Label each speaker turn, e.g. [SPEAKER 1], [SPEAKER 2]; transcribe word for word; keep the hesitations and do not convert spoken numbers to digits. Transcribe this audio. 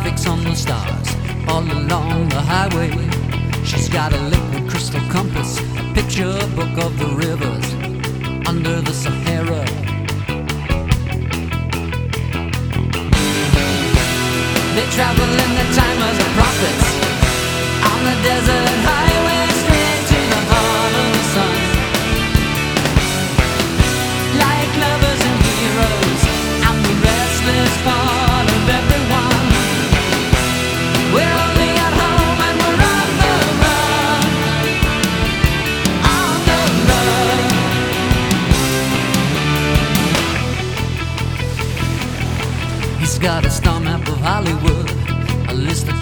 [SPEAKER 1] fix on the stars all along the highway. She's got a liquid crystal compass, a picture book of the rivers under the Sahara. They travel in the time